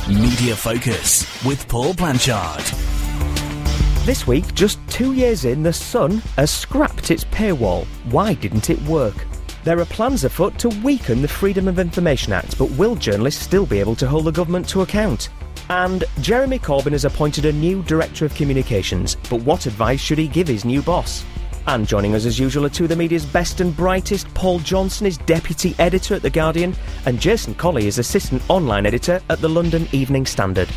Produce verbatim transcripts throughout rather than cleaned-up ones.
Media Focus with Paul Blanchard. This week, just two years in, The Sun has scrapped its paywall. Why didn't it work? There are plans afoot to weaken the Freedom of Information Act, but will journalists still be able to hold the government to account? And Jeremy Corbyn has appointed a new Director of Communications, but what advice should he give his new boss? And joining us as usual are two of the media's best and brightest. Paul Johnson is Deputy Editor at The Guardian, and Jason Colley is Assistant Online Editor at the London Evening Standard.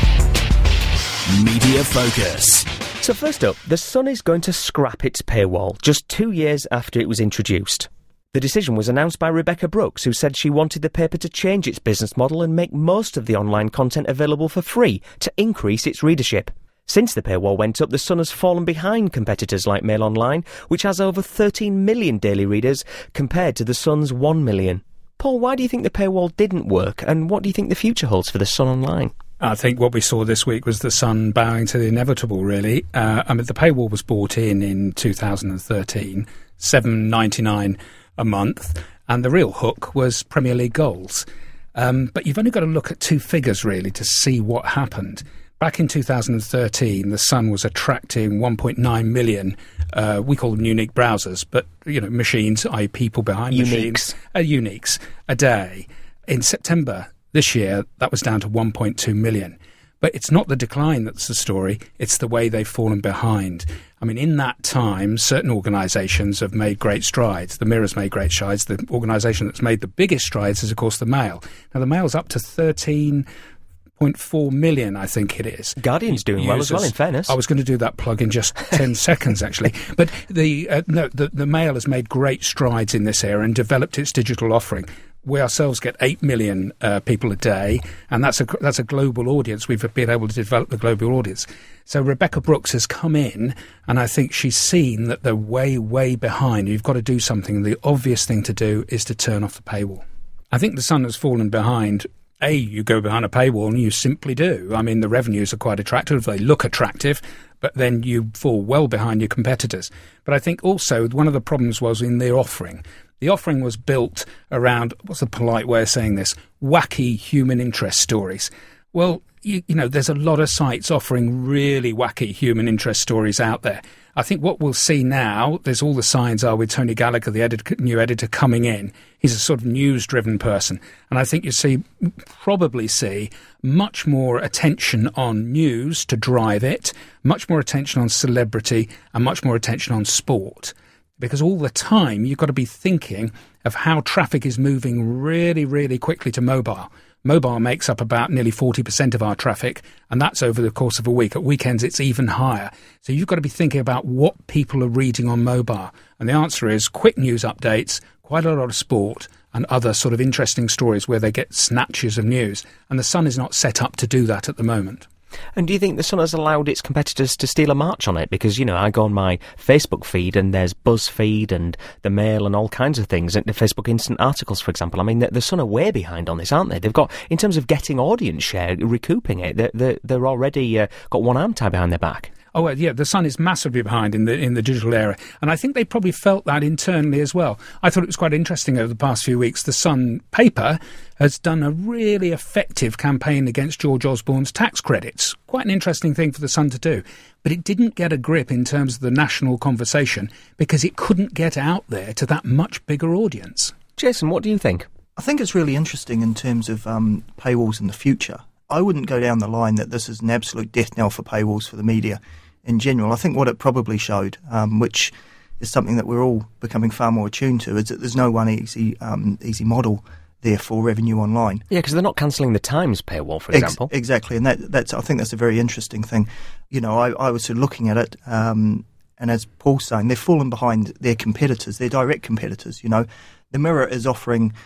Media Focus. So first up, The Sun is going to scrap its paywall just two years after it was introduced. The decision was announced by Rebekah Brooks, who said she wanted the paper to change its business model and make most of the online content available for free to increase its readership. Since the paywall went up, The Sun has fallen behind competitors like Mail Online, which has over thirteen million daily readers compared to The Sun's one million. Paul, why do you think the paywall didn't work, and what do you think the future holds for The Sun Online? I think what we saw this week was The Sun bowing to the inevitable, really. Uh, I mean, the paywall was brought in in two thousand thirteen, seven pounds ninety-nine a month, and the real hook was Premier League goals. Um, but you've only got to look at two figures, really, to see what happened. Back in two thousand thirteen, The Sun was attracting one point nine million, uh, we call them unique browsers, but, you know, machines, that is people behind uniques. machines, uh, uniques, a day. In September this year, that was down to one point two million. But it's not the decline that's the story, it's the way they've fallen behind. I mean, in that time, certain organisations have made great strides. The Mirror's made great strides. The organisation that's made the biggest strides is, of course, the Mail. Now, the Mail's up to thirteen point four million, I think it is. Guardian's doing users. well as well, in fairness. I was going to do that plug in just ten seconds, actually. But the, uh, no, the the Mail has made great strides in this area and developed its digital offering. We ourselves get eight million uh, people a day, and that's a that's a global audience. We've been able to develop the global audience. So Rebekah Brooks has come in, and I think she's seen that they're way, way behind. You've got to do something. The obvious thing to do is to turn off the paywall. I think The Sun has fallen behind. A, you go behind a paywall, and you simply do. I mean, the revenues are quite attractive. They look attractive, but then you fall well behind your competitors. But I think also one of the problems was in their offering. The offering was built around, what's the polite way of saying this, wacky human interest stories. Well, you, you know, there's a lot of sites offering really wacky human interest stories out there. I think what we'll see now, there's all the signs are with Tony Gallagher, the edit- new editor, coming in. He's a sort of news-driven person. And I think you see, probably see much more attention on news to drive it, much more attention on celebrity, and much more attention on sport. Because all the time you've got to be thinking of how traffic is moving really, really quickly to mobile. Mobile makes up about nearly forty percent of our traffic, and that's over the course of a week. At weekends, it's even higher. So you've got to be thinking about what people are reading on mobile. And the answer is quick news updates, quite a lot of sport, and other sort of interesting stories where they get snatches of news. And The Sun is not set up to do that at the moment. And do you think The Sun has allowed its competitors to steal a march on it? Because, you know, I go on my Facebook feed and there's BuzzFeed and The Mail and all kinds of things, and the Facebook Instant Articles, for example. I mean, the, the Sun are way behind on this, aren't they? They've got, in terms of getting audience share, recouping it, they're, they're, they're already uh, got one arm tied behind their back. Oh, yeah, The Sun is massively behind in the in the digital era. And I think they probably felt that internally as well. I thought it was quite interesting over the past few weeks. The Sun paper has done a really effective campaign against George Osborne's tax credits. Quite an interesting thing for The Sun to do. But it didn't get a grip in terms of the national conversation because it couldn't get out there to that much bigger audience. Jason, what do you think? I think it's really interesting in terms of um, paywalls in the future. I wouldn't go down the line that this is an absolute death knell for paywalls for the media in general. I think what it probably showed, um, which is something that we're all becoming far more attuned to, is that there's no one easy um, easy model there for revenue online. Yeah, because they're not cancelling the Times paywall, for example. Ex- exactly, and that, that's I think that's a very interesting thing. You know, I, I was sort of looking at it, um, and as Paul's saying, they've fallen behind their competitors, their direct competitors. You know, the Mirror is offering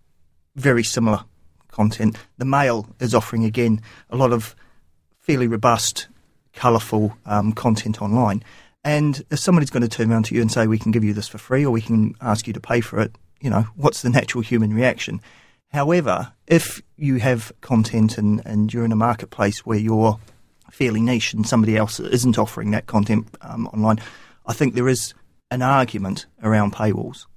very similar content. The Mail is offering, again, a lot of fairly robust, colourful um, content online. And if somebody's going to turn around to you and say, we can give you this for free or we can ask you to pay for it, you know, what's the natural human reaction? However, if you have content and, and you're in a marketplace where you're fairly niche and somebody else isn't offering that content um, online, I think there is an argument around paywalls.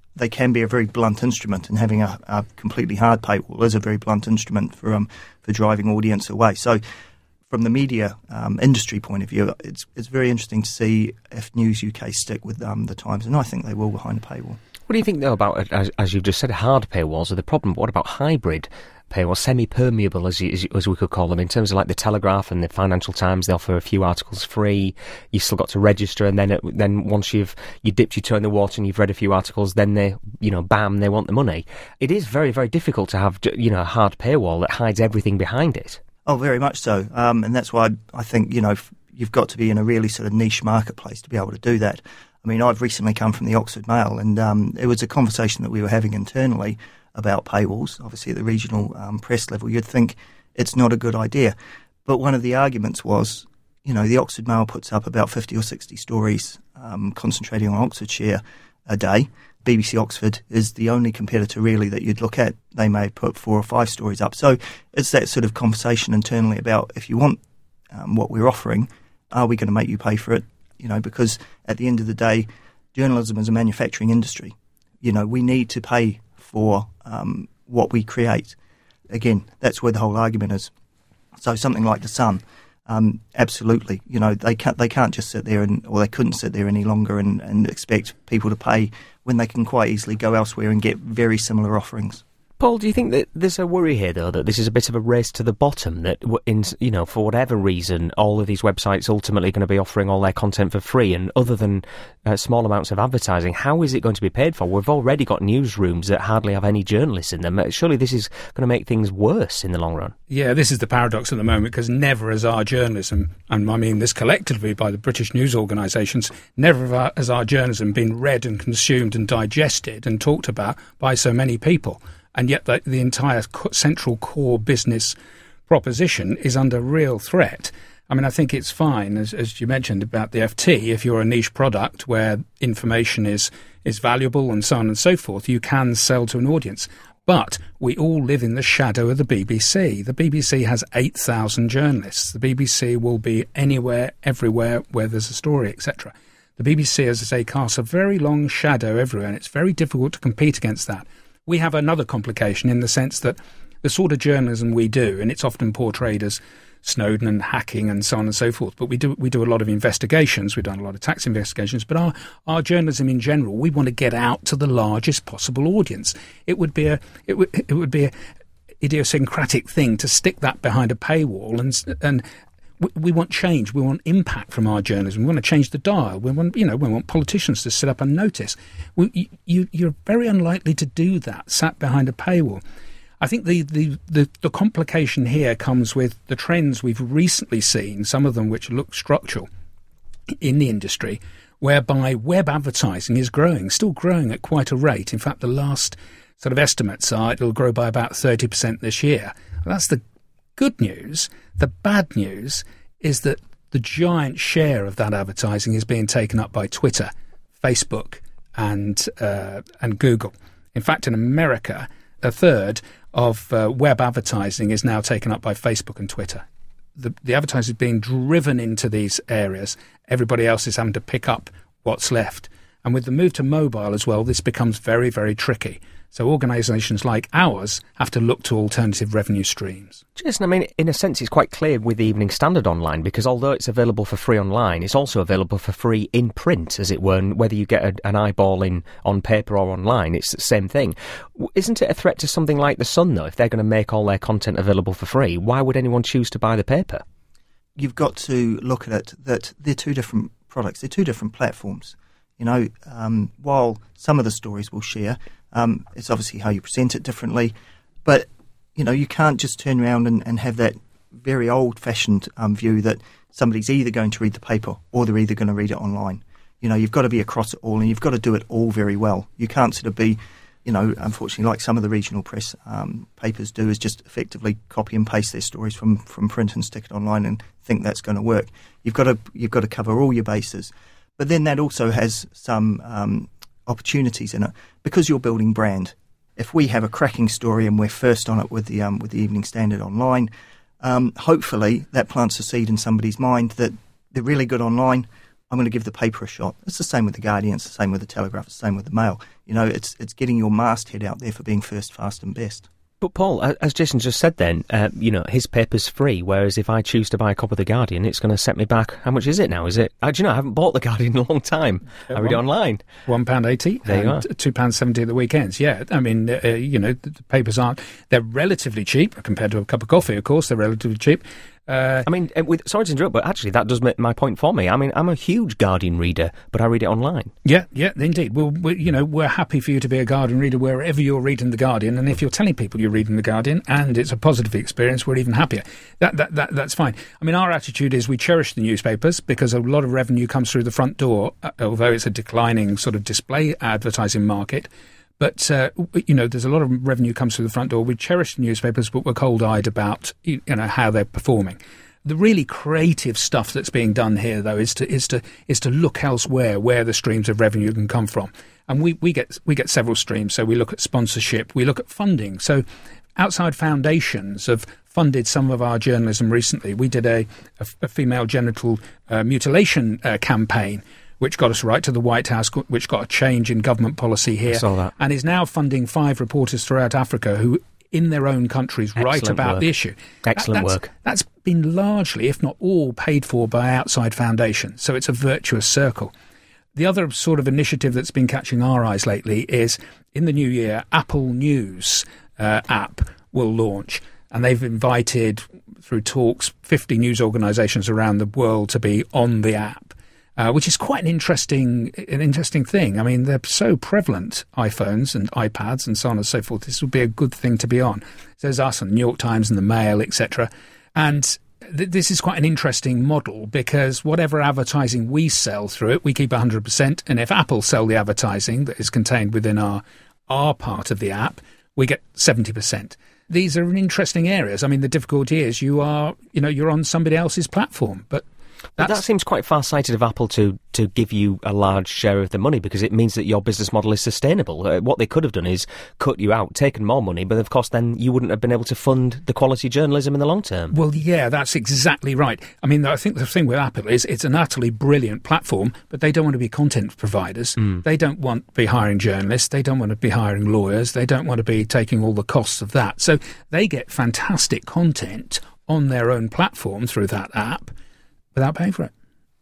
they can be a very blunt instrument, and having a, a completely hard paywall is a very blunt instrument for um, for driving audience away. So, from the media um, industry point of view, it's it's very interesting to see if News U K stick with um, the times, and I think they will behind a paywall. What do you think, though, about, as, as you've just said, hard paywalls are the problem? What about hybrid paywalls, semi-permeable, as, you, as, as we could call them, in terms of like the Telegraph and the Financial Times? They offer a few articles free. You've still got to register, and then it, then once you've you dipped your toe in the water and you've read a few articles, then they, you know, bam, they want the money. It is very, very difficult to have, you know, a hard paywall that hides everything behind it. Oh, very much so, um, and that's why I think, you know, you've got to be in a really sort of niche marketplace to be able to do that. I mean, I've recently come from the Oxford Mail, and um, it was a conversation that we were having internally about paywalls. Obviously, at the regional um, press level, you'd think it's not a good idea. But one of the arguments was, you know, the Oxford Mail puts up about fifty or sixty stories um, concentrating on Oxfordshire a day. B B C Oxford is the only competitor, really, that you'd look at. They may put four or five stories up. So it's that sort of conversation internally about, if you want um, what we're offering, are we going to make you pay for it? You know, because at the end of the day, journalism is a manufacturing industry. You know, we need to pay for um, what we create. Again, that's where the whole argument is. So something like The Sun, um, absolutely. You know, they can't they can't just sit there and, or they couldn't sit there any longer and, and expect people to pay when they can quite easily go elsewhere and get very similar offerings. Paul, do you think that there's a worry here, though, that this is a bit of a race to the bottom, that, in, you know, for whatever reason, all of these websites ultimately going to be offering all their content for free, and other than uh, small amounts of advertising, how is it going to be paid for? We've already got newsrooms that hardly have any journalists in them. Surely this is going to make things worse in the long run. Yeah, this is the paradox at the moment, because never has our journalism, and I mean this collectively by the British news organisations, never has our journalism been read and consumed and digested and talked about by so many people. And yet the, the entire co- central core business proposition is under real threat. I mean, I think it's fine, as, as you mentioned about the F T, if you're a niche product where information is, is valuable and so on and so forth, you can sell to an audience. But we all live in the shadow of the B B C. The B B C has eight thousand journalists. The B B C will be anywhere, everywhere where there's a story, et cetera. The B B C, as I say, casts a very long shadow everywhere, and it's very difficult to compete against that. We have another complication in the sense that the sort of journalism we do, and it's often portrayed as Snowden and hacking and so on and so forth, but we do we do a lot of investigations, we've done a lot of tax investigations, but our, our journalism in general, we want to get out to the largest possible audience. It would be a it would it would be a idiosyncratic thing to stick that behind a paywall, and and we, we want change, we want impact from our journalism, we want to change the dial, we want, you know, we want politicians to sit up and notice. We, you, you're very unlikely to do that sat behind a paywall. I think the, the, the, the complication here comes with the trends we've recently seen, some of them which look structural in the industry, whereby web advertising is growing, still growing at quite a rate. In fact, the last sort of estimates are it'll grow by about thirty percent this year. Well, that's the good news. The bad news is that the giant share of that advertising is being taken up by Twitter, Facebook, and uh, and Google. In fact, in America, a third of uh, web advertising is now taken up by Facebook and Twitter. The, the advertising is being driven into these areas. Everybody else is having to pick up what's left. And with the move to mobile as well, this becomes very, very tricky. So organisations like ours have to look to alternative revenue streams. Jason, I mean, in a sense, it's quite clear with the Evening Standard Online, because although it's available for free online, it's also available for free in print, as it were. And whether you get a, an eyeball in on paper or online, it's the same thing. Isn't it a threat to something like The Sun, though? If they're going to make all their content available for free, why would anyone choose to buy the paper? You've got to look at it that they're two different products, they're two different platforms. You know, um, while some of the stories will share, um, it's obviously how you present it differently. But, you know, you can't just turn around and, and have that very old-fashioned um, view that somebody's either going to read the paper or they're either going to read it online. You know, you've got to be across it all, and you've got to do it all very well. You can't sort of be, you know, unfortunately, like some of the regional press um, papers do, is just effectively copy and paste their stories from, from print and stick it online and think that's going to work. You've got to you've got to cover all your bases. But then that also has some um, opportunities in it, because you're building brand. If we have a cracking story and we're first on it with the um, with the Evening Standard Online, um, hopefully that plants a seed in somebody's mind that they're really good online, I'm going to give the paper a shot. It's the same with the Guardian, it's the same with the Telegraph, it's the same with the Mail. You know, it's it's getting your masthead out there for being first, fast and best. But Paul, as Jason just said then, uh, you know, his paper's free, whereas if I choose to buy a copy of The Guardian, it's going to set me back. How much is it now? Is it? Uh, do you know, I haven't bought The Guardian in a long time. Uh, I read one, it online. one pound eighty There you are. two pounds seventy at the weekends, yeah. I mean, uh, you know, the, the papers aren't, they're relatively cheap compared to a cup of coffee, of course, they're relatively cheap. Uh, I mean, with, sorry to interrupt, but actually that does make my point for me. I mean, I'm a huge Guardian reader, but I read it online. Yeah, yeah, indeed. Well, we, you know, we're happy for you to be a Guardian reader wherever you're reading The Guardian, and if you're telling people you're reading The Guardian and it's a positive experience, we're even happier. That, that, that That's fine. I mean, our attitude is we cherish the newspapers because a lot of revenue comes through the front door, uh, although it's a declining sort of display advertising market. But, uh, you know, there's a lot of revenue comes through the front door. We cherish the newspapers, but we're cold-eyed about, you know, how they're performing. The really creative stuff that's being done here, though, is to is to is to look elsewhere where the streams of revenue can come from. And we, we get we get several streams. So we look at sponsorship, we look at funding. So outside foundations have funded some of our journalism recently. We did a, a, a female genital uh, mutilation uh, campaign, which got us right to the White House, which got a change in government policy here, I saw that. And is now funding five reporters throughout Africa who, in their own countries, Excellent write about work. the issue. Excellent that, that's, work. That's been largely, if not all, paid for by outside foundations, so it's a virtuous circle. The other sort of initiative that's been catching our eyes lately is, in the new year, Apple News uh, app will launch, and they've invited, through talks, fifty news organisations around the world to be on the app. Uh, which is quite an interesting, an interesting thing. I mean, they're so prevalent, iPhones and iPads and so on and so forth. This would be a good thing to be on. There's us and the New York Times and the Mail, et cetera. And th- this is quite an interesting model because whatever advertising we sell through it, we keep one hundred percent. And if Apple sell the advertising that is contained within our our part of the app, we get seventy percent. These are interesting areas. I mean, the difficulty is you are, you know, you're on somebody else's platform, but But that seems quite far-sighted of Apple to, to give you a large share of the money because it means that your business model is sustainable. Uh, what they could have done is cut you out, taken more money, but of course then you wouldn't have been able to fund the quality journalism in the long term. Well, yeah, that's exactly right. I mean, I think the thing with Apple is it's an utterly brilliant platform, but they don't want to be content providers. Mm. They don't want to be hiring journalists. They don't want to be hiring lawyers. They don't want to be taking all the costs of that. So they get fantastic content on their own platform through that app without paying for it.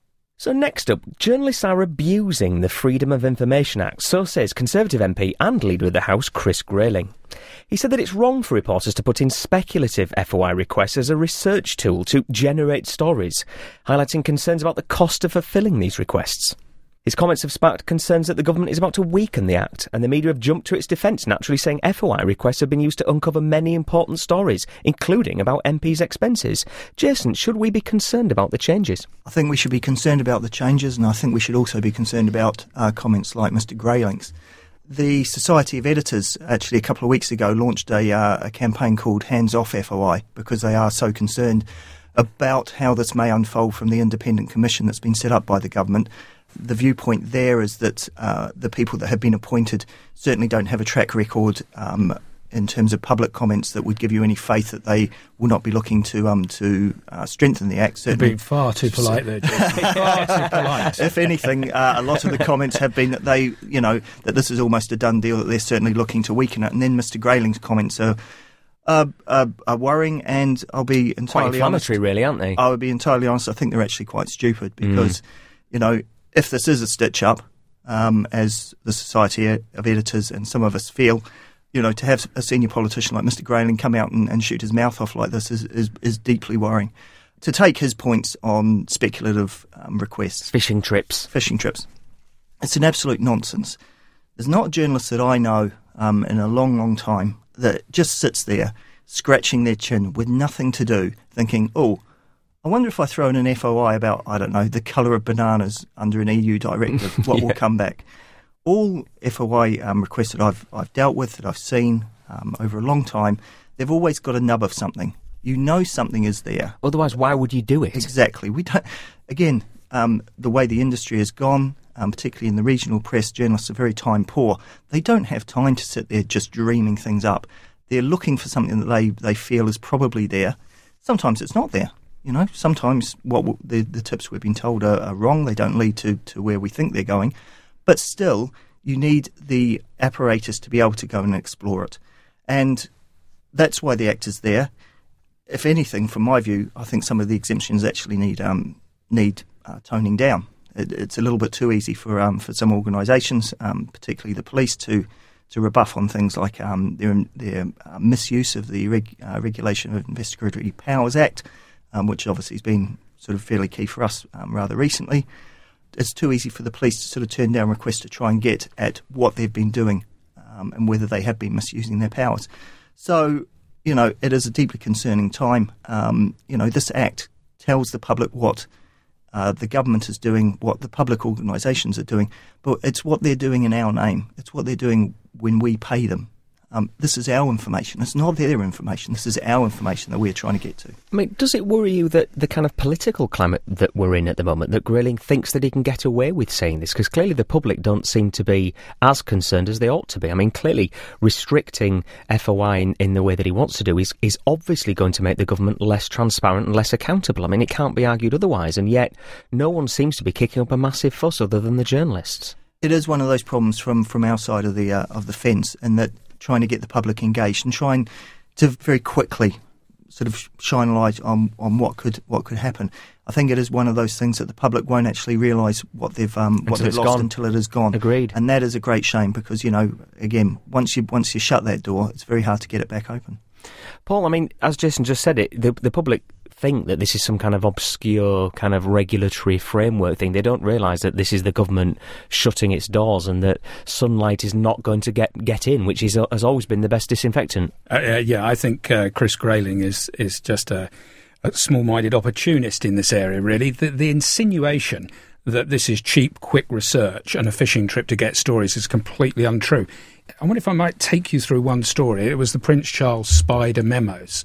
So next up, journalists are abusing the Freedom of Information Act, so says Conservative M P and Leader of the House, Chris Grayling. He said that it's wrong for reporters to put in speculative F O I requests as a research tool to generate stories, highlighting concerns about the cost of fulfilling these requests. His comments have sparked concerns that the government is about to weaken the Act, and the media have jumped to its defence, naturally saying F O I requests have been used to uncover many important stories, including about M Ps' expenses. Jason, should we be concerned about the changes? I think we should be concerned about the changes, and I think we should also be concerned about uh, comments like Mister Grayling's. The Society of Editors, actually a couple of weeks ago, launched a, uh, a campaign called Hands Off F O I, because they are so concerned about how this may unfold from the independent commission that's been set up by the government. The viewpoint there is that uh, the people that have been appointed certainly don't have a track record um, in terms of public comments that would give you any faith that they will not be looking to um, to uh, strengthen the Act. You're being far too polite there, Jason. Far too polite. If anything, uh, a lot of the comments have been that they, you know, that this is almost a done deal, that they're certainly looking to weaken it. And then Mister Grayling's comments are Uh, uh, are worrying, and I'll be entirely quite inflammatory, honest, really, aren't they? I would be entirely honest. I think they're actually quite stupid because, mm. you know, if this is a stitch up, um, as the Society of Editors and some of us feel, you know, to have a senior politician like Mister Grayling come out and, and shoot his mouth off like this is, is, is deeply worrying. To take his points on speculative um, requests, fishing trips, fishing trips, it's an absolute nonsense. There's not a journalist that I know um, in a long, long time that just sits there scratching their chin with nothing to do, thinking, oh, I wonder if I throw in an F O I about, I don't know, the colour of bananas under an E U directive, what yeah. will come back. All F O I um, requests that I've, I've dealt with, that I've seen um, over a long time, they've always got a nub of something. You know something is there. Otherwise, why would you do it? Exactly. We don't. Again, um, the way the industry has gone, Um, particularly in the regional press, journalists are very time poor. They don't have time to sit there just dreaming things up. They're looking for something that they, they feel is probably there. Sometimes it's not there. You know, sometimes what w- the, the tips we've been told are, are wrong. They don't lead to, to where we think they're going. But still, you need the apparatus to be able to go and explore it. And that's why the Act is there. If anything, from my view, I think some of the exemptions actually need um, need uh, toning down. It, it's a little bit too easy for um, for some organisations, um, particularly the police, to to rebuff on things like um, their their uh, misuse of the Reg, uh, Regulation of Investigatory Powers Act, um, which obviously has been sort of fairly key for us um, rather recently. It's too easy for the police to sort of turn down requests to try and get at what they've been doing um, and whether they have been misusing their powers. So, you know, it is a deeply concerning time. Um, you know, this Act tells the public what uh, the government is doing, what the public organisations are doing, but it's what they're doing in our name. It's what they're doing when we pay them. Um, this is our information. It's not their information. This is our information that we're trying to get to. I mean, does it worry you that the kind of political climate that we're in at the moment, that Grayling thinks that he can get away with saying this? Because clearly the public don't seem to be as concerned as they ought to be. I mean, clearly restricting F O I in, in the way that he wants to do is, is obviously going to make the government less transparent and less accountable. I mean, it can't be argued otherwise. And yet no one seems to be kicking up a massive fuss other than the journalists. It is one of those problems from, from our side of the uh, of the fence, in that trying to get the public engaged and trying to very quickly sort of shine a light on, on what could what could happen. I think it is one of those things that the public won't actually realise what they've um, what they've lost gone. until it is gone. Agreed. And that is a great shame because, you know, again, once you once you shut that door, it's very hard to get it back open. Paul, I mean, as Jason just said it, the, the public think that this is some kind of obscure kind of regulatory framework thing. They don't realise that this is the government shutting its doors and that sunlight is not going to get, get in, which is, uh, has always been the best disinfectant. Uh, uh, yeah, I think uh, Chris Grayling is, is just a, a small-minded opportunist in this area, really. The, the insinuation that this is cheap, quick research and a fishing trip to get stories is completely untrue. I wonder if I might take you through one story. It was the Prince Charles Spider memos.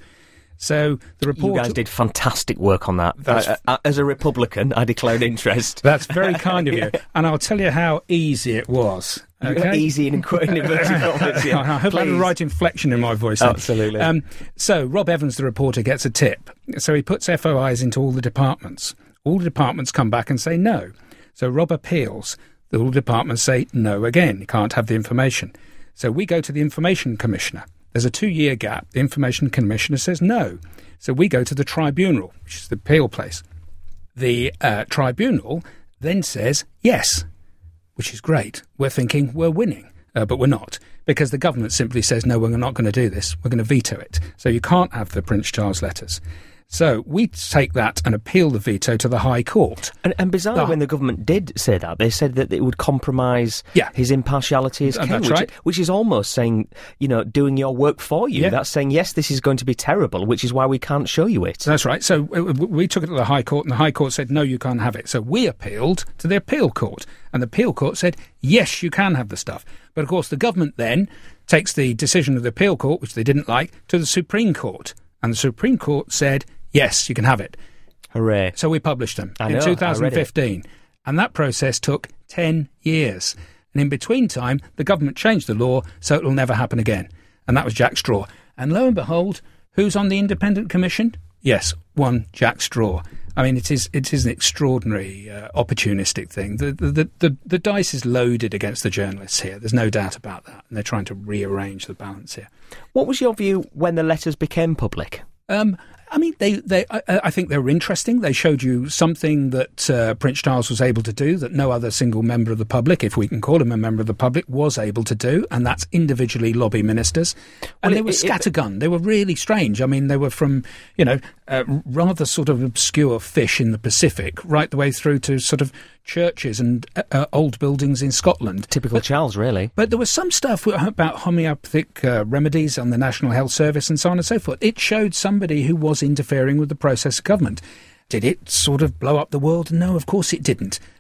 So the report... You guys did fantastic work on that. Uh, uh, as a Republican, I declared interest. That's very kind of you. And I'll tell you how easy it was. Okay? Easy in inverted commas, yeah. I hope I had the right inflection in my voice. Then. Absolutely. Um, so Rob Evans, the reporter, gets a tip. So he puts F O Is into all the departments. All the departments come back and say no. So Rob appeals. All the departments say no again. You can't have the information. So we go to the Information Commissioner. There's a two-year gap. The Information Commissioner says no. So we go to the tribunal, which is the appeal place. The uh, tribunal then says yes, which is great. We're thinking we're winning, uh, but we're not, because the government simply says, no, we're not going to do this. We're going to veto it. So you can't have the Prince Charles letters. So we take that and appeal the veto to the High Court. And, and bizarrely, the, when the government did say that, they said that it would compromise yeah. his impartiality as king, that's which, right. which is almost saying, you know, doing your work for you. Yeah. That's saying, yes, this is going to be terrible, which is why we can't show you it. That's right. So we took it to the High Court, and the High Court said, no, you can't have it. So we appealed to the Appeal Court, and the Appeal Court said, yes, you can have the stuff. But, of course, the government then takes the decision of the Appeal Court, which they didn't like, to the Supreme Court. And the Supreme Court said, yes, you can have it. Hooray. So we published them I in know, two thousand fifteen. I read it. And that process took ten years. And in between time, the government changed the law so it will never happen again. And that was Jack Straw. And lo and behold, who's on the Independent Commission? Yes, one Jack Straw. I mean, it is it is an extraordinary uh, opportunistic thing. The, the, the, the dice is loaded against the journalists here. There's no doubt about that. And they're trying to rearrange the balance here. What was your view when the letters became public? Um, I mean, they, they, I, I think they were interesting. They showed you something that uh, Prince Charles was able to do that no other single member of the public, if we can call him a member of the public, was able to do, and that's individually lobby ministers. And well, they it, were scattergun. It, they were really strange. I mean, they were from, you know, uh, rather sort of obscure fish in the Pacific, right the way through to sort of churches and uh, old buildings in Scotland. Typical but, Charles, really. But there was some stuff about homeopathic uh, remedies on the National Health Service and so on and so forth. It showed somebody who was interfering with the process of government. Did it sort of blow up the world? No, of course it didn't.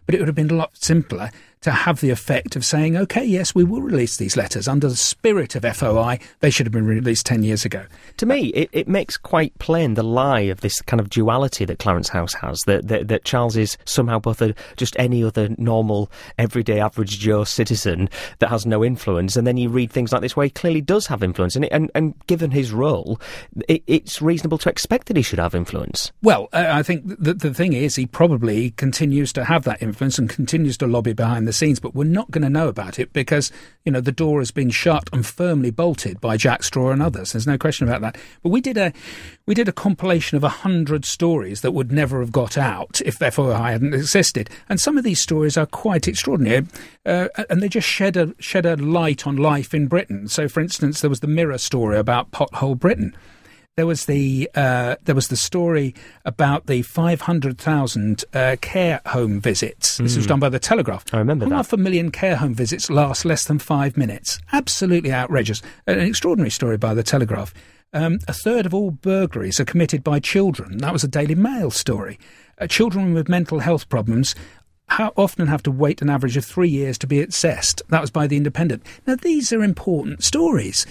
but it would have been a lot simpler to have the effect of saying, OK, yes, we will release these letters. Under the spirit of F O I, they should have been released ten years ago. To me, it, it makes quite plain the lie of this kind of duality that Clarence House has, that that, that Charles is somehow both a, just any other normal, everyday, average Joe citizen that has no influence, and then you read things like this where he clearly does have influence, and, it, and, and given his role, it, it's reasonable to expect that he should have influence. Well, uh, I think the, the thing is he probably continues to have that influence and continues to lobby behind the scenes, but we're not going to know about it because, you know, the door has been shut and firmly bolted by Jack Straw and others. There's no question about that. But we did a we did a compilation of a hundred stories that would never have got out if F O I hadn't existed, and some of these stories are quite extraordinary, uh, and they just shed a shed a light on life in Britain. So, for instance, there was the Mirror story about Pothole Britain. There was the uh, there was the story about the five hundred thousand uh, care home visits. This mm. was done by the Telegraph. I remember that. Half a million care home visits last less than five minutes. Absolutely outrageous. An extraordinary story by the Telegraph. Um, a third of all burglaries are committed by children. That was a Daily Mail story. Uh, children with mental health problems how often have to wait an average of three years to be assessed. That was by The Independent. Now, these are important stories.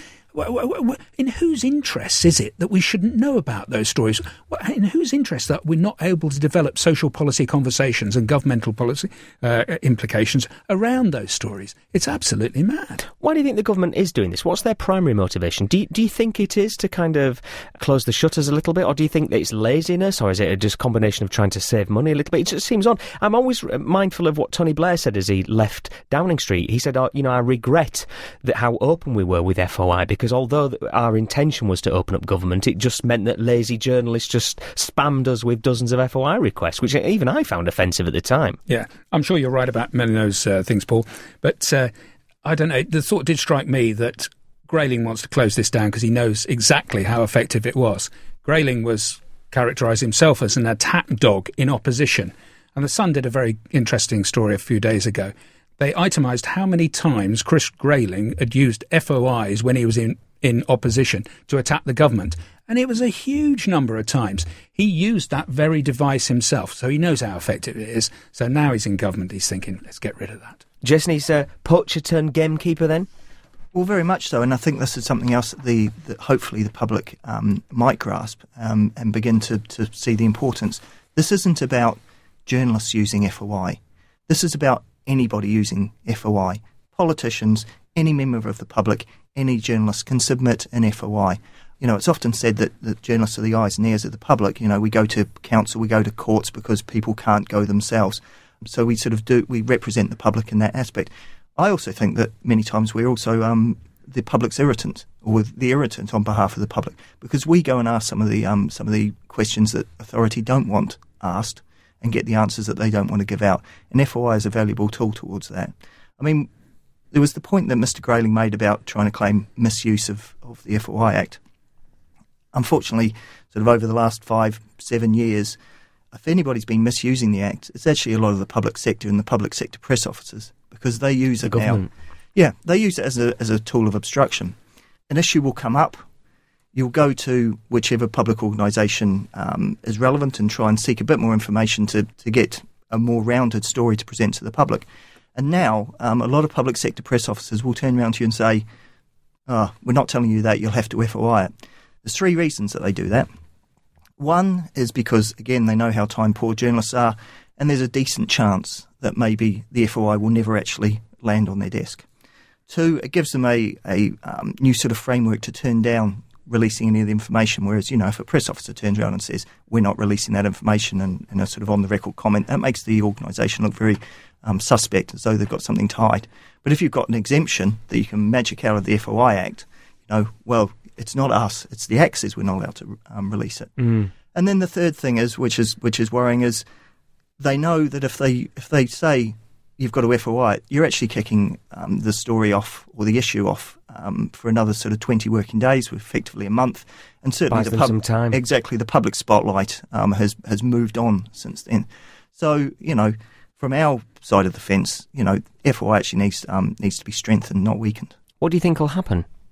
In whose interests is it that we shouldn't know about those stories? In whose interest that we're not able to develop social policy conversations and governmental policy uh, implications around those stories? It's absolutely mad. Why do you think the government is doing this? What's their primary motivation? Do you, do you think it is to kind of close the shutters a little bit, or do you think that it's laziness, or is it a just combination of trying to save money a little bit? It just seems odd. I'm always mindful of what Tony Blair said as he left Downing Street. He said, oh, you know, I regret that how open we were with F O I, because Because although our intention was to open up government, it just meant that lazy journalists just spammed us with dozens of F O I requests, which even I found offensive at the time. Yeah, I'm sure you're right about many of those uh, things, Paul. But uh, I don't know, the thought did strike me that Grayling wants to close this down because he knows exactly how effective it was. Grayling was characterised himself as an attack dog in opposition. And The Sun did a very interesting story a few days ago. They itemised how many times Chris Grayling had used F O Is when he was in, in opposition to attack the government. And it was a huge number of times. He used that very device himself, so he knows how effective it is. So now he's in government, he's thinking, let's get rid of that. Jason, he's a poacher turned gamekeeper then? Well, very much so, and I think this is something else that, the, that hopefully the public um, might grasp um, and begin to, to see the importance. This isn't about journalists using F O I. This is about anybody using F O I. Politicians, any member of the public, any journalist can submit an F O I. You know, it's often said that, that journalists are the eyes and ears of the public. You know, we go to council, we go to courts because people can't go themselves. So we sort of do, we represent the public in that aspect. I also think that many times we're also um, the public's irritant, or the irritant on behalf of the public, because we go and ask some of the um, some of the questions that authority don't want asked, and get the answers that they don't want to give out. And F O I is a valuable tool towards that. I mean, there was the point that Mister Grayling made about trying to claim misuse of, of the F O I Act. Unfortunately, sort of over the last five, seven years, if anybody's been misusing the Act, it's actually a lot of the public sector and the public sector press officers, because they use the it government. now. Yeah, they use it as a as a tool of obstruction. An issue will come up. You'll go to whichever public organisation um, is relevant and try and seek a bit more information to, to get a more rounded story to present to the public. And now um, a lot of public sector press officers will turn around to you and say, oh, we're not telling you that, you'll have to F O I it. There's three reasons that they do that. One is because, again, they know how time poor journalists are, and there's a decent chance that maybe the F O I will never actually land on their desk. Two, it gives them a, a um, new sort of framework to turn down releasing any of the information, whereas, you know, if a press officer turns around and says, we're not releasing that information, and, and a sort of on-the-record comment, that makes the organisation look very um, suspect, as though they've got something tied. But if you've got an exemption that you can magic out of the F O I Act, you know, well, it's not us, it's the Act says we're not allowed to um, release it. Mm. And then the third thing is, which is which is worrying, is they know that if they if they say you've got to F O I it, you're actually kicking um, the story off, or the issue off, um, for another sort of twenty working days, effectively a month. And certainly Buys the them pub- some time. Exactly, the public spotlight um, has has moved on since then. So, you know, from our side of the fence, you know, F O I actually needs um, needs to be strengthened, not weakened. What do you think will happen?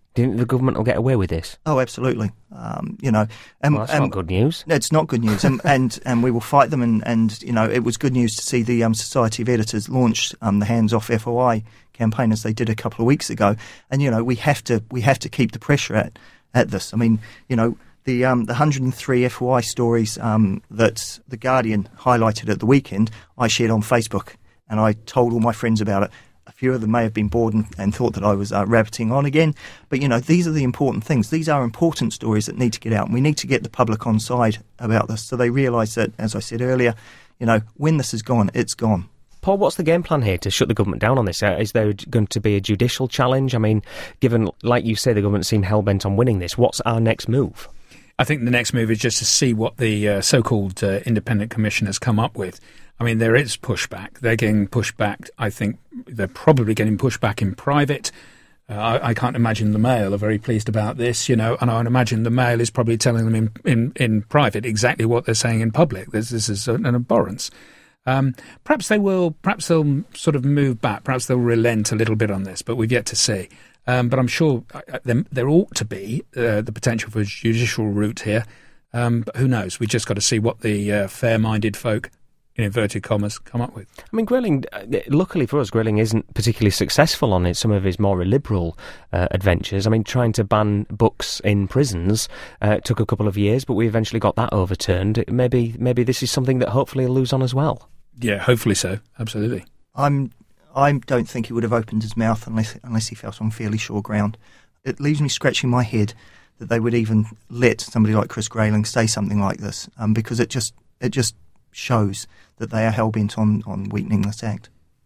Do you think the government will get away with this? Oh, absolutely. Um, you know, and, well, that's and, not good news. No, it's not good news, and, and and we will fight them. And, and you know, it was good news to see the um, Society of Editors launch um, the Hands Off F O I campaign as they did a couple of weeks ago. And you know, we have to we have to keep the pressure at at this. I mean, you know, the um, the one hundred three F O I stories um, that the Guardian highlighted at the weekend, I shared on Facebook, and I told all my friends about it. A few of them may have been bored and, and thought that I was uh, rabbiting on again. But, you know, these are the important things. These are important stories that need to get out. And we need to get the public on side about this so they realise that, as I said earlier, you know, when this is gone, it's gone. Paul, what's the game plan here to shut the government down on this? Uh, is there going to be a judicial challenge? I mean, given, like you say, the government seem hell-bent on winning this, what's our next move? I think the next move is just to see what the uh, so-called uh, independent commission has come up with. I mean, there is pushback. They're getting pushed back. I think they're probably getting pushed back in private. Uh, I, I can't imagine the Mail are very pleased about this, you know, and I would imagine the Mail is probably telling them in, in, in private exactly what they're saying in public. This, this is an abhorrence. Um, perhaps they will, perhaps they'll sort of move back. Perhaps they'll relent a little bit on this, but we've yet to see. Um, but I'm sure there, there ought to be uh, the potential for a judicial route here. Um, but who knows? We've just got to see what the uh, fair-minded folk, in inverted commas, come up with. I mean, Grayling, luckily for us, Grayling isn't particularly successful on it, some of his more illiberal uh, adventures. I mean, trying to ban books in prisons uh, took a couple of years, but we eventually got that overturned. Maybe maybe this is something that hopefully he'll lose on as well. Yeah, hopefully so. Absolutely. I'm, I don't think he would have opened his mouth unless, unless he felt on fairly sure ground. It leaves me scratching my head that they would even let somebody like Chris Grayling say something like this, um, because it just it just shows that they are hell-bent on, on weakening this act.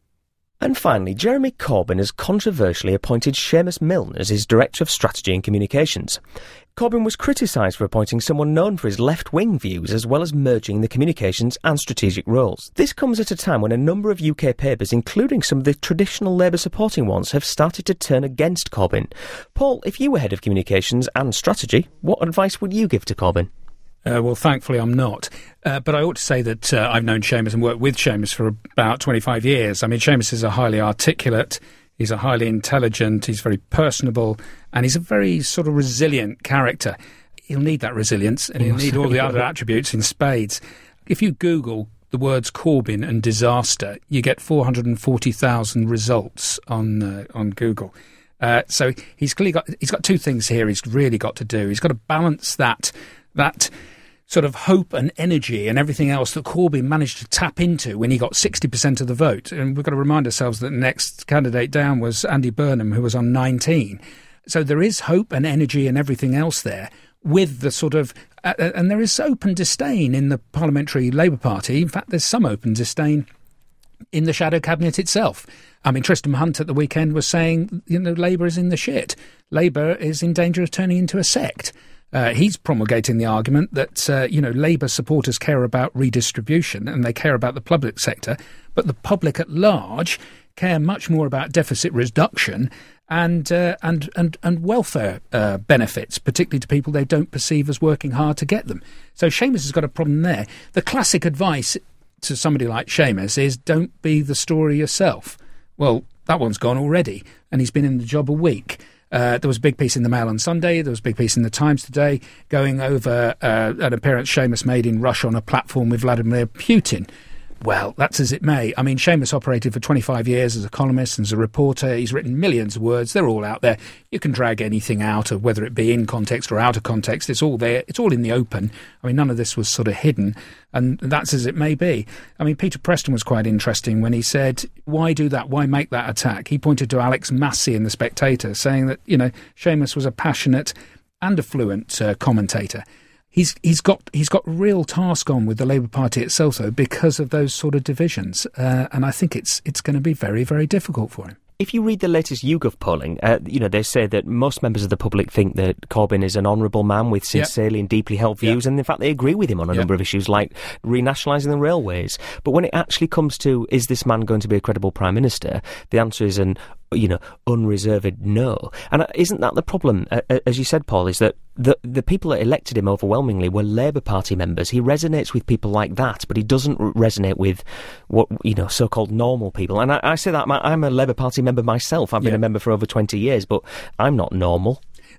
And finally, Jeremy Corbyn has controversially appointed Seamus Milne as his Director of Strategy and Communications. Corbyn was criticised for appointing someone known for his left-wing views as well as merging the communications and strategic roles. This comes at a time when a number of U K papers, including some of the traditional Labour-supporting ones, have started to turn against Corbyn. Paul, if you were head of communications and strategy, what advice would you give to Corbyn? Uh, well, thankfully I'm not. Uh, but I ought to say that uh, I've known Seamus and worked with Seamus for about twenty-five years. I mean, Seamus is a highly articulate, he's a highly intelligent, he's very personable, and he's a very sort of resilient character. He'll need that resilience, and he'll need all the other attributes in spades. If you Google the words Corbyn and disaster, you get four hundred forty thousand results on uh, on Google. Uh, so he's clearly got he's got two things here he's really got to do. He's got to balance that that sort of hope and energy and everything else that Corbyn managed to tap into when he got sixty percent of the vote. And we've got to remind ourselves that the next candidate down was Andy Burnham, who was on nineteen. So there is hope and energy and everything else there with the sort of... Uh, and there is open disdain in the Parliamentary Labour Party. In fact, there's some open disdain in the shadow cabinet itself. I mean, Tristram Hunt at the weekend was saying, you know, Labour is in the shit. Labour is in danger of turning into a sect. Uh, he's promulgating the argument that, uh, you know, Labour supporters care about redistribution and they care about the public sector, but the public at large care much more about deficit reduction and uh, and, and, and welfare uh, benefits, particularly to people they don't perceive as working hard to get them. So Seamus has got a problem there. The classic advice to somebody like Seamus is don't be the story yourself. Well, that one's gone already, and he's been in the job a week. Uh, there was a big piece in the Mail on Sunday, there was a big piece in the Times today going over uh, an appearance Seamus made in Russia on a platform with Vladimir Putin. Well, that's as it may. I mean, Seamus operated for twenty-five years as a columnist and as a reporter. He's written millions of words. They're all out there. You can drag anything out of whether it be in context or out of context. It's all there. It's all in the open. I mean, none of this was sort of hidden, and that's as it may be. I mean, Peter Preston was quite interesting when he said, why do that? Why make that attack? He pointed to Alex Massey in The Spectator, saying that, you know, Seamus was a passionate and a fluent uh, commentator. He's he's got he's got real task on with the Labour Party itself, though, because of those sort of divisions, uh, and I think it's it's going to be very, very difficult for him. If you read the latest YouGov polling, uh, you know, they say that most members of the public think that Corbyn is an honourable man with sincerely yep. and deeply held views, yep. and in fact they agree with him on a yep. number of issues like renationalising the railways. But when it actually comes to, is this man going to be a credible Prime Minister, the answer is an, you know, unreserved no. And isn't that the problem, uh, as you said, Paul, is that the the people that elected him overwhelmingly were Labour Party members. He resonates with people like that, but he doesn't resonate with what, you know, so-called normal people. And I, I say that, I'm a Labour Party member myself. I've been yeah. a member for over twenty years, but I'm not normal.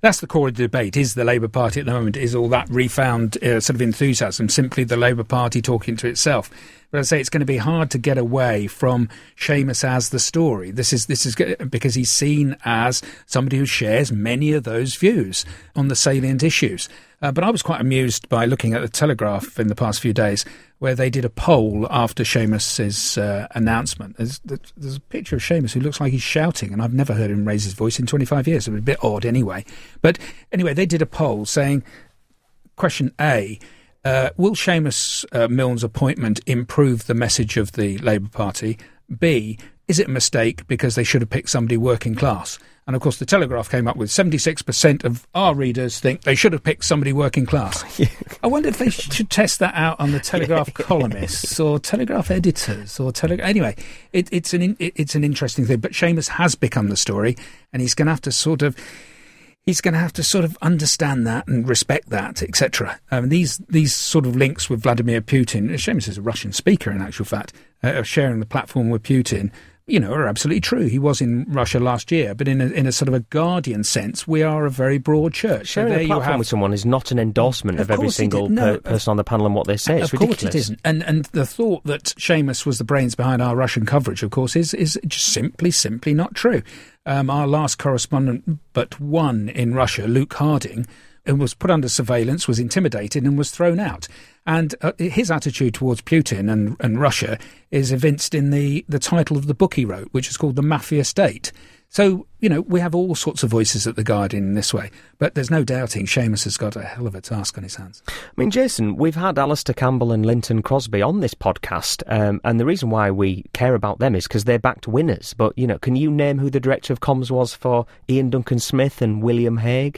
that's the core of the debate. Is the Labour Party at the moment, is all that refound uh, sort of enthusiasm simply the Labour Party talking to itself? But I say it's going to be hard to get away from Seamus as the story. This is this is because he's seen as somebody who shares many of those views on the salient issues. Uh, but I was quite amused by looking at the Telegraph in the past few days, where they did a poll after Seamus's uh, announcement. There's, there's a picture of Seamus who looks like he's shouting, and I've never heard him raise his voice in twenty-five years. It was a bit odd anyway. But anyway, they did a poll saying, question A, uh, will Seamus uh, Milne's appointment improve the message of the Labour Party? B, is it a mistake because they should have picked somebody working class? And, of course, the Telegraph came up with seventy-six percent of our readers think they should have picked somebody working class. Yeah. I wonder if they should test that out on the Telegraph yeah. columnists or Telegraph editors or Tele. Anyway, it, it's an in, it, it's an interesting thing. But Seamus has become the story, and he's going to have to sort of he's going to have to sort of understand that and respect that, et cetera. Um, these these sort of links with Vladimir Putin. Seamus is a Russian speaker, in actual fact, uh, sharing the platform with Putin, you know, are absolutely true. He was in Russia last year, but in a, in a sort of a Guardian sense, we are a very broad church. Sharing so there a platform you have, with someone is not an endorsement of, of every single no, per, person on the panel and what they say. It's of ridiculous. Course it isn't. And and the thought that Seamus was the brains behind our Russian coverage, of course, is is just simply simply not true. Um, our last correspondent, but one in Russia, Luke Harding, was put under surveillance, was intimidated, and was thrown out. And uh, his attitude towards Putin and, and Russia is evinced in the, the title of the book he wrote, which is called The Mafia State. So, you know, we have all sorts of voices at The Guardian in this way. But there's no doubting Seamus has got a hell of a task on his hands. I mean, Jason, we've had Alistair Campbell and Linton Crosby on this podcast, um, and the reason why we care about them is because they're backed winners. But, you know, can you name who the director of comms was for Ian Duncan-Smith and William Hague?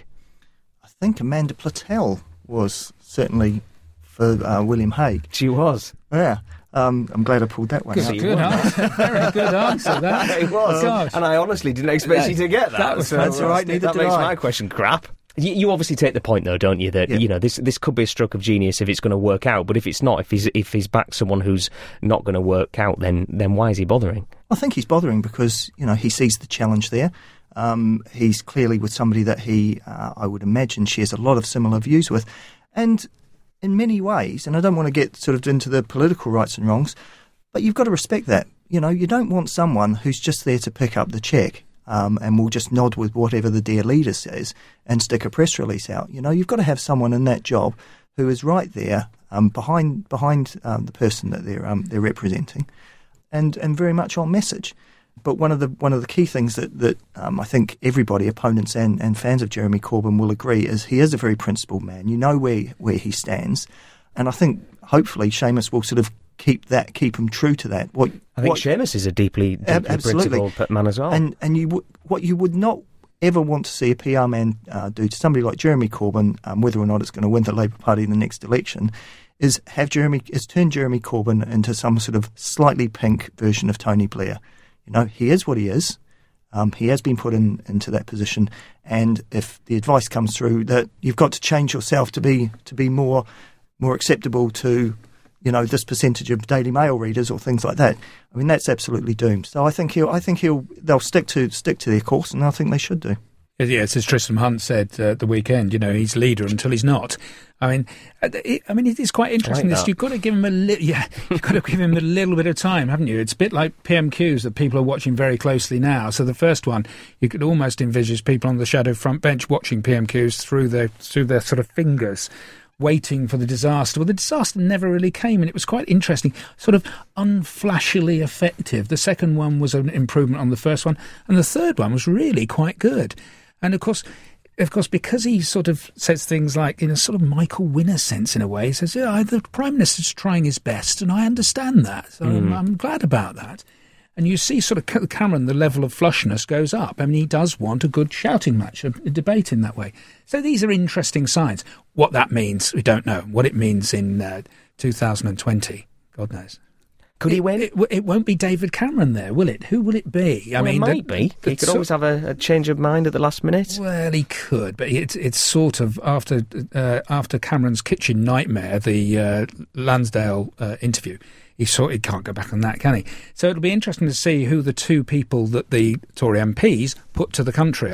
I think Amanda Platel was certainly for uh, William Hague. She was. Yeah. Um, I'm glad I pulled that one good, out. Good answer. Very good answer, that. It was. Gosh. And I honestly didn't expect that, you to get that. that was, so that's all right, neither that did makes I. my question crap. You, you obviously take the point, though, don't you, that, yeah. you know, this this could be a stroke of genius if it's going to work out, but if it's not, if he's if he's backed someone who's not going to work out, then then why is he bothering? I think he's bothering because, you know, he sees the challenge there. Um, he's clearly with somebody that he, uh, I would imagine, shares a lot of similar views with. And in many ways, and I don't want to get sort of into the political rights and wrongs, but you've got to respect that. You know, you don't want someone who's just there to pick up the cheque um, and will just nod with whatever the dear leader says and stick a press release out. You know, you've got to have someone in that job who is right there um, behind behind um, the person that they're um, they're representing, and and very much on message. But one of the one of the key things that that um, I think everybody, opponents and, and fans of Jeremy Corbyn, will agree is he is a very principled man. You know where where he stands, and I think hopefully Seamus will sort of keep that, keep him true to that. What I think what, Seamus is a deeply, deeply absolutely. principled man as well. And and you w- what you would not ever want to see a P R man uh, do to somebody like Jeremy Corbyn, um, whether or not it's going to win the Labour Party in the next election, is have Jeremy is turn Jeremy Corbyn into some sort of slightly pink version of Tony Blair. You know, he is what he is. Um, he has been put in into that position, and if the advice comes through that you've got to change yourself to be to be more more acceptable to, you know, this percentage of Daily Mail readers or things like that, I mean, that's absolutely doomed. So I think he'll I think he'll they'll stick to stick to their course, and I think they should do. Yes, as Tristram Hunt said uh, at the weekend, you know, he's leader until he's not. I mean, it, I mean, it is quite interesting. Like this, you've got to give him a li- yeah, you've got to give him a little bit of time, haven't you? It's a bit like P M Qs that people are watching very closely now. So the first one, you could almost envisage people on the shadow front bench watching P M Qs through their through their sort of fingers, waiting for the disaster. Well, the disaster never really came, and it was quite interesting, sort of unflashily effective. The second one was an improvement on the first one, and the third one was really quite good. And of course, of course, because he sort of says things like, in a sort of Michael Winner sense, in a way, he says, yeah, the Prime Minister's trying his best, and I understand that. So mm. I'm, I'm glad about that. And you see sort of Cameron, the level of flushness goes up. I mean, he does want a good shouting match, a, a debate in that way. So these are interesting signs. What that means, we don't know. What it means in uh, two thousand twenty, God knows. Could he win? It, it, it won't be David Cameron there, will it? Who will it be? I well, mean, it might the, be. The, he could so, always have a, a change of mind at the last minute. Well, he could, but it's it's sort of after uh, after Cameron's kitchen nightmare, the uh, Lansdale uh, interview. He sort he can't go back on that, can he? So it'll be interesting to see who the two people that the Tory M Ps put to the country are.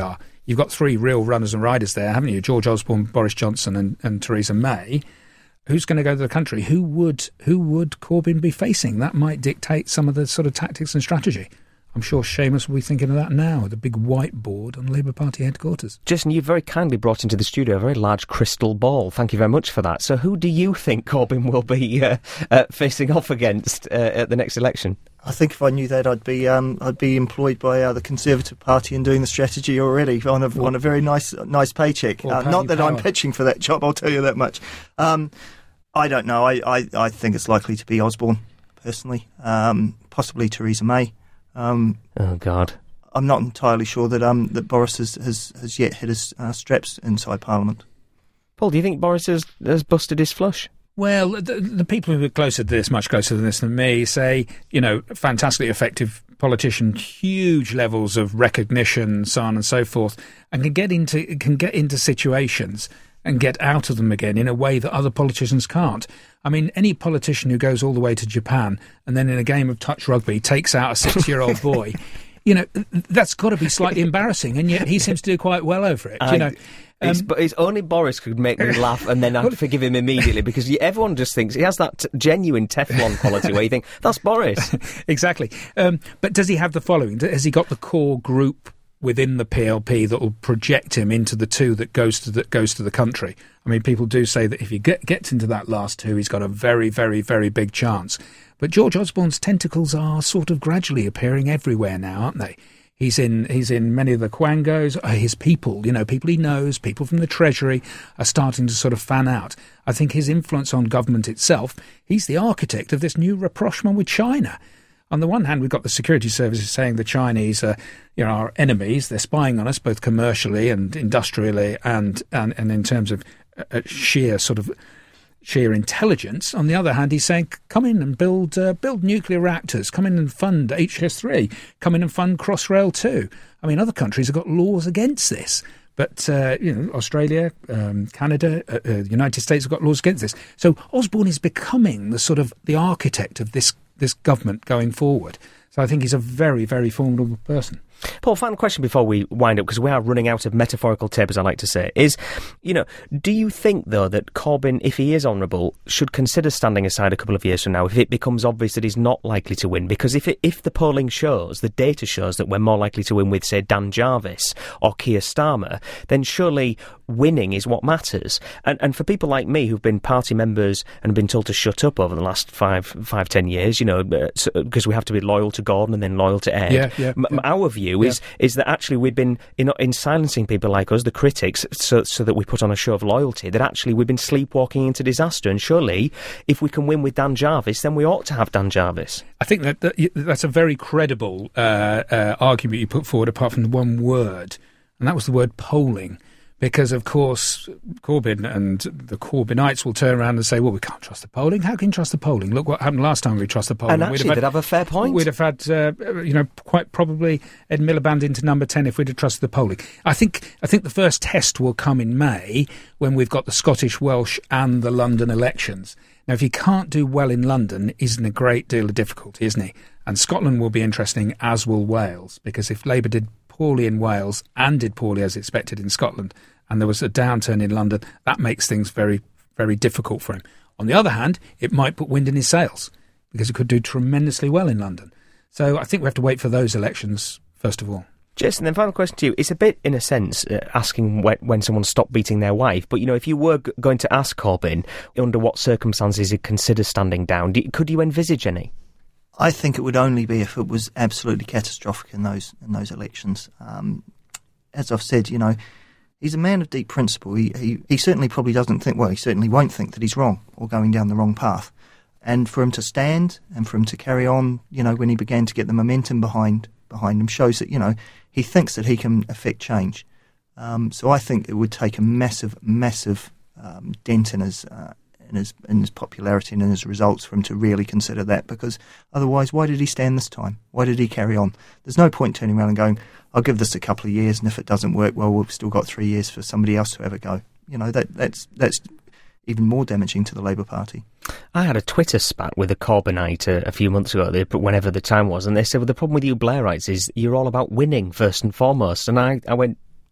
you've got three real runners and riders there, haven't you? George Osborne, Boris Johnson and, and Theresa May. Who's going to go to the country? Who would who would Corbyn be facing? That might dictate some of the sort of tactics and strategy. I'm sure Seamus will be thinking of that now, the big whiteboard on Labour Party headquarters. Jason, you've very kindly brought into the studio a very large crystal ball. Thank you very much for that. So who do you think Corbyn will be uh, uh, facing off against uh, at the next election? I think if I knew that, I'd be um, I'd be employed by uh, the Conservative Party and doing the strategy already on a well, on a very nice nice paycheck. Well, uh, not that power. I'm pitching for that job, I'll tell you that much. Um, I don't know. I, I, I think it's likely to be Osborne, personally. Um, possibly Theresa May. Um, oh God, I'm not entirely sure that um that Boris has has, has yet hit his uh, straps inside Parliament. Paul, do you think Boris has, has busted his flush? Well, the, the people who are closer to this, much closer than this than me, say, you know, fantastically effective politician, huge levels of recognition, so on and so forth, and can get into can get into situations and get out of them again in a way that other politicians can't. I mean, any politician who goes all the way to Japan and then in a game of touch rugby takes out a six-year-old boy, you know, that's got to be slightly embarrassing, and yet he seems to do quite well over it, I, you know. Um, it's, but it's only Boris could make me laugh, and then I'd forgive him immediately, because you, everyone just thinks he has that t- genuine Teflon quality where you think, that's Boris. Exactly. Um, but does he have the following? Has he got the core group within the P L P that will project him into the two that goes to the, goes to the country? I mean, people do say that if he get, gets into that last two, he's got a very, very, very big chance. But George Osborne's tentacles are sort of gradually appearing everywhere now, aren't they? He's in he's in many of the quangos. Uh, his people, you know, people he knows, people from the Treasury are starting to sort of fan out. I think his influence on government itself, he's the architect of this new rapprochement with China. On the one hand, we've got the security services saying the Chinese are, you know, our enemies. They're spying on us both commercially and industrially, and and, and in terms of uh, sheer sort of sheer intelligence. On the other hand, he's saying, come in and build uh, build nuclear reactors, come in and fund H S three, come in and fund Crossrail two. I mean, other countries have got laws against this. But, uh, you know, Australia, um, Canada, uh, uh, the United States have got laws against this. So Osborne is becoming the sort of the architect of this this government going forward. So I think he's a very, very formidable person. Paul, final question before we wind up, because we are running out of metaphorical tape, as I like to say, is, you know, do you think, though, that Corbyn, if he is honourable, should consider standing aside a couple of years from now if it becomes obvious that he's not likely to win? Because if it, if the polling shows, the data shows that we're more likely to win with, say, Dan Jarvis or Keir Starmer, then surely winning is what matters. And and for people like me who've been party members and been told to shut up over the last five, five, ten years, you know, uh, so, because we have to be loyal to Gordon and then loyal to Ed, yeah, yeah, m- yeah. our view is yeah. is that actually we've been in, in silencing people like us, the critics, so, so that we put on a show of loyalty, that actually we've been sleepwalking into disaster. And surely, if we can win with Dan Jarvis, then we ought to have Dan Jarvis. I think that, that that's a very credible uh, uh, argument you put forward, apart from the one word, and that was the word polling. Because, of course, Corbyn and the Corbynites will turn around and say, well, we can't trust the polling. How can you trust the polling? Look what happened last time we trust the polling. And actually, we'd have they'd had, have a fair point. We'd have had, uh, you know, quite probably Ed Miliband into number ten if we'd have trusted the polling. I think I think the first test will come in May when we've got the Scottish, Welsh and the London elections. Now, if he can't do well in London, he's in a great deal of difficulty, isn't he? And Scotland will be interesting, as will Wales, because if Labour did poorly in Wales and did poorly as expected in Scotland, and there was a downturn in London, that makes things very, very difficult for him. On the other hand, it might put wind in his sails, because he could do tremendously well in London. So I think we have to wait for those elections, first of all. Jason, then final question to you. It's a bit, in a sense, uh, asking when, when someone stopped beating their wife, but, you know, if you were g- going to ask Corbyn under what circumstances he'd consider standing down, do, could you envisage any? I think it would only be if it was absolutely catastrophic in those in those elections. Um, as I've said, you know, he's a man of deep principle. He, he he certainly probably doesn't think, well, he certainly won't think that he's wrong or going down the wrong path. And for him to stand and for him to carry on, you know, when he began to get the momentum behind behind him, shows that, you know, he thinks that he can affect change. Um, so I think it would take a massive, massive um, dent in his, uh, in his in his popularity and in his results for him to really consider that, because otherwise, why did he stand this time? Why did he carry on? There's no point turning around and going, I'll give this a couple of years, and if it doesn't work, well, we've still got three years for somebody else to have a go. You know, that that's that's even more damaging to the Labour Party. I had a Twitter spat with a Corbynite a, a few months ago, whenever the time was, and they said, well, the problem with you Blairites is you're all about winning, first and foremost. And I, I went,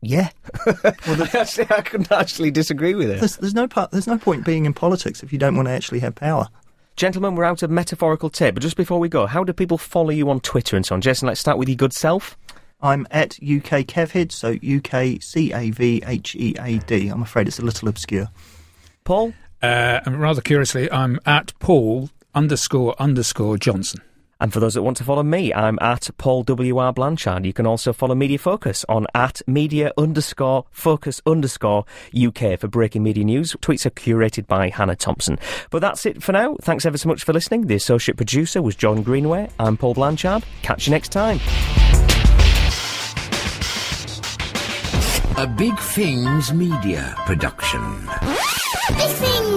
Yeah. Well, the, I couldn't actually disagree with it. There's, there's no part, there's no point being in politics if you don't want to actually have power. Gentlemen, we're out of metaphorical tape, but just before we go, how do people follow you on Twitter and so on? Jason, let's start with your good self. I'm at U K Cavhead, so U K C A V H E A D. I'm afraid it's a little obscure. Paul? Uh, and rather curiously, I'm at Paul underscore underscore Johnson. And for those that want to follow me, I'm at Paul W R Blanchard. You can also follow Media Focus on at media underscore focus underscore U K for breaking media news. Tweets are curated by Hannah Thompson. But that's it for now. Thanks ever so much for listening. The associate producer was John Greenway. I'm Paul Blanchard. Catch you next time. A Big Things Media production. Big Things